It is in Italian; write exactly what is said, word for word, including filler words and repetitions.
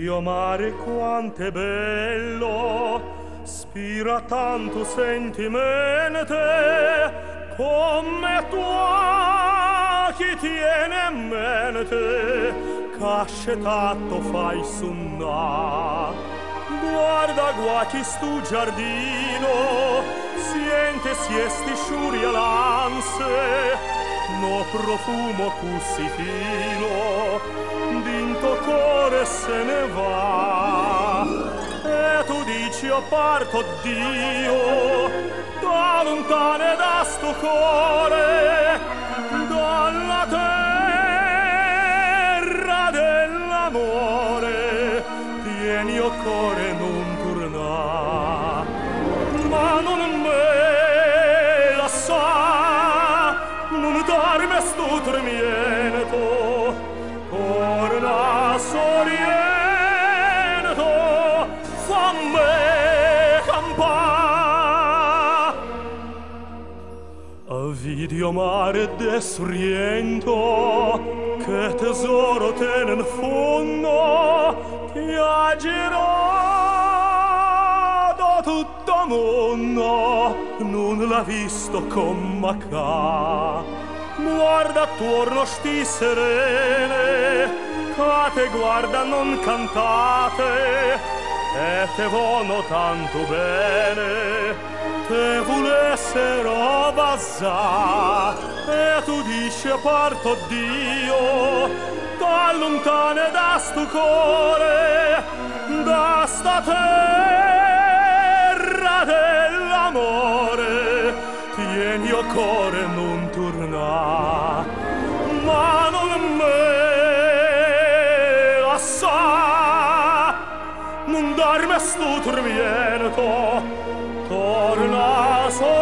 Dio mare quanto è bello, spira tanto sentimente, come tua chi tiene in mente, cascetato fai sunna. Guarda guaci stu giardino, siente siesti sciurialanze, no profumo così fino, dinto core se ne va. E tu dici io parto Dio, da lontane da sto core, dalla terra dell'amore, tieni o core non torna, ma non me la sa, non darmi sto tremiento, torna soriento, fammi campà. Video mare desoriento, che tesoro tene in fondo, viaggerò da tutto mondo, non l'ha visto come ca. Guarda attorno sti serene, che te guarda non cantate, e te vono tanto bene, te volessero vasà, e tu dici parto Dio, da lontane da sto core, da sta terra dell'amore, tieni o core non torna, ma non me la sa, non darmi sto tormento, torna solo.